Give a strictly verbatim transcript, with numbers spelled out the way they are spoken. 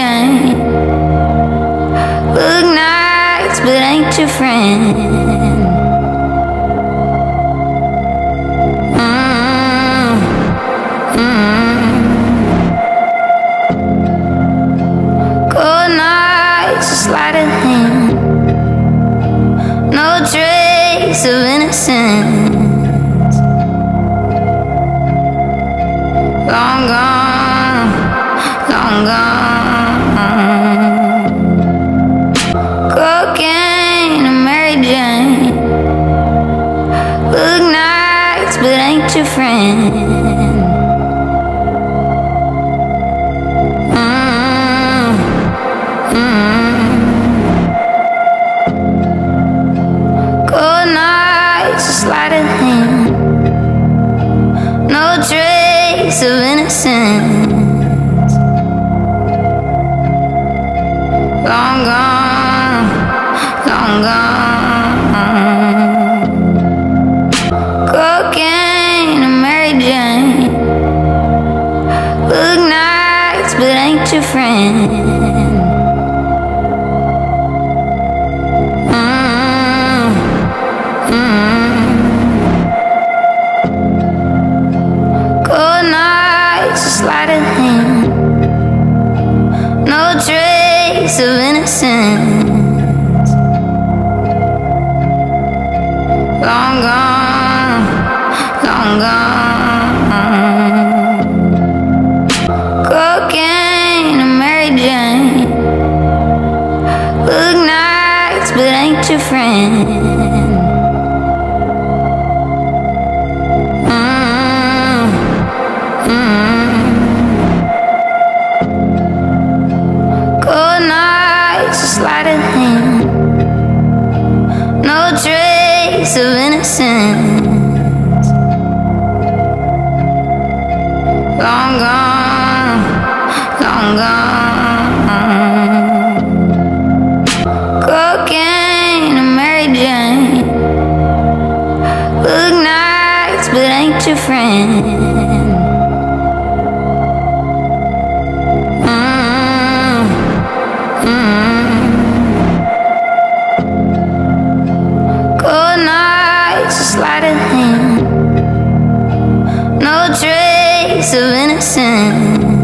Jane. Look nice, but ain't your friend. Mm, mm. Cold nights, a sleight of hand. No trace of innocence. Long gone, long gone. Cocaine and Mary Jane. Look nice, but ain't your friend. Mm, mm. Cold nights, a sleight of hand. No trace of innocence. Long gone, long gone. Cocaine and Mary Jane. Look nice, but ain't your friend. Mm, mm. Cold nights, a sleight of hand. No trace of innocence. Long gone, long gone. Cocaine and Mary Jane. Look nice, but ain't your friend. Mm, mm. Cold nights, a sleight of hand. No trace of innocence. Long gone, long gone. Cocaine and Mary Jane. Look nice, but ain't your friend. Mm, mm. Cold nights, a sleight of hand. No trace of innocence.